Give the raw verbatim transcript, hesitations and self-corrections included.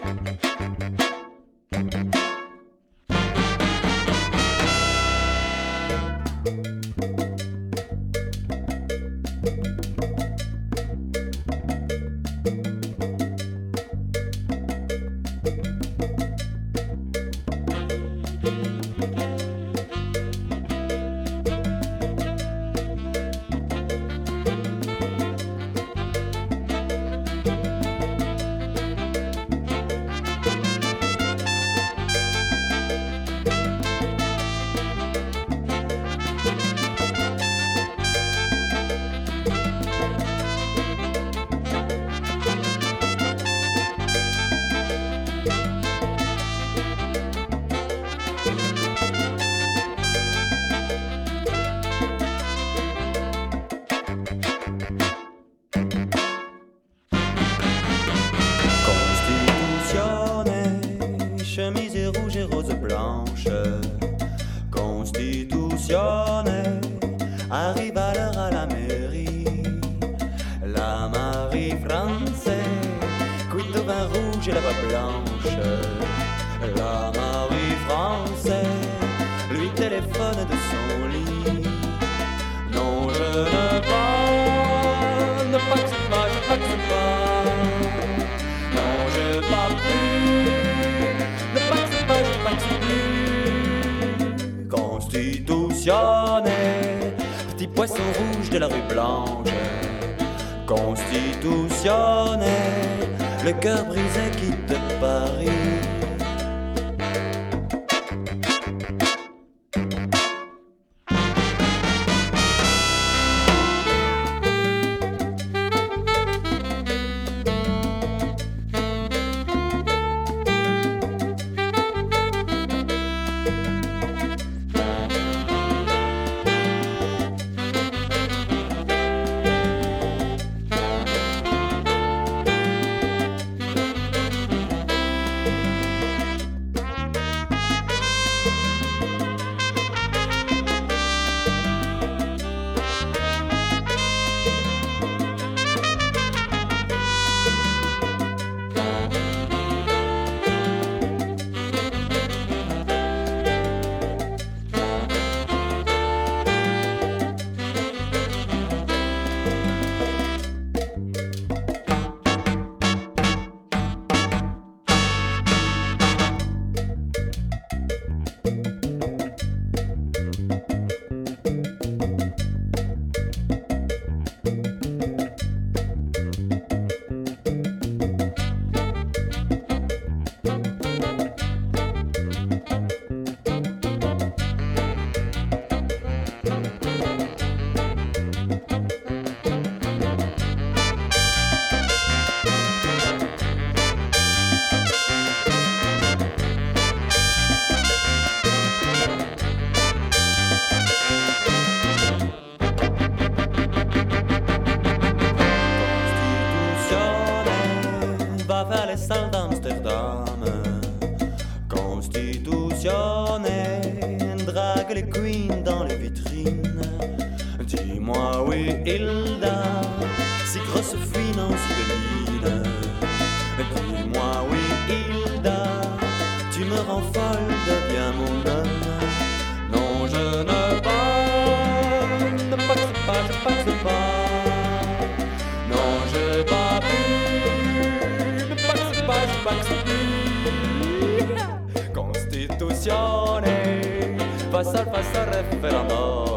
Chemise rouge et rose blanche, constitutionnelle, arrive à l'heure à la mairie. La Marie française, quid au vin rouge et la voix blanche. La Marie française, lui téléphone de son lit. Non, je ne pas, ne paxe pas, je paxe pas. Non, je pas plus. Constitutionnel, petit poisson rouge de la rue Blanche. Constitutionnel, le cœur brisé quitte Paris. Vers les salles d'Amsterdam, constitutionnel, drague les queens dans les vitrines. Dis-moi, oui, Hilda, si grosse fouine en Sibyline. Dis-moi, oui, Hilda, tu me rends folle, deviens mon homme. Non, je ne pas, ne paxe pas, je paxe pas. Non, je pas plus. Constitutionnel, fa sol, fa sol, referendum.